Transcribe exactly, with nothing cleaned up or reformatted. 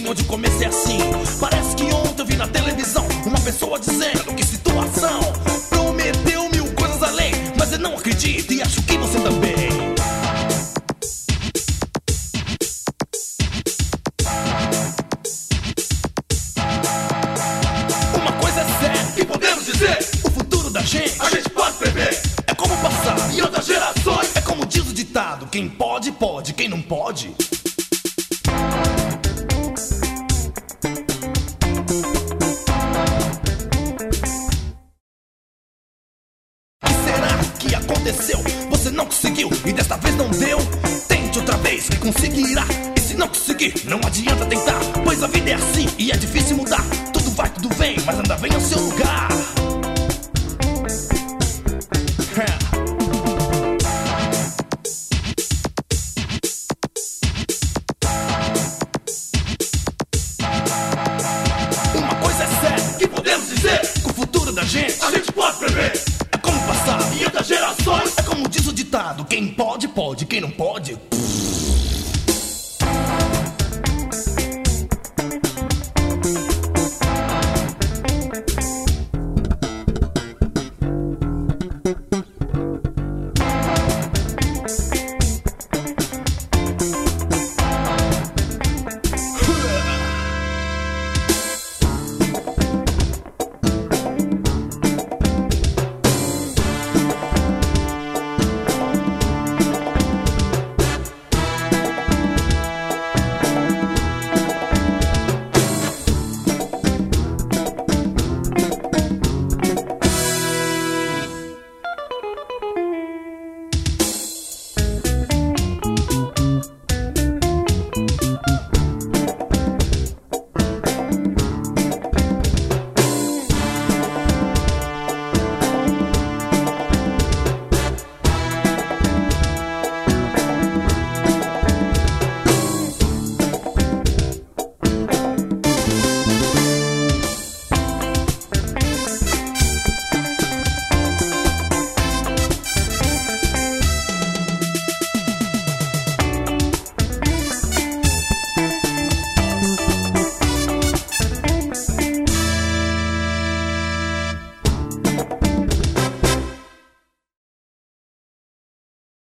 assim, onde o começo é assim. Parece que ontem eu vi na televisão uma pessoa dizendo que situação prometeu mil coisas além, mas eu não acredito e acho que você também. Uma coisa é certa que podemos dizer: o futuro da gente a gente pode prever. É como o passado e outras gerações. É como diz o ditado: quem pode, pode, quem não pode. Aconteceu, você não conseguiu e desta vez não deu. Tente outra vez que conseguirá. E se não conseguir, não adianta tentar, pois a vida é assim e é difícil mudar. Tudo vai, tudo vem, mas ainda vem ao seu lugar. Uma coisa é certa que podemos dizer: que o futuro da gente a gente pode prever. É como passar e outras gerações. É como diz o ditado: quem pode, pode, quem não pode.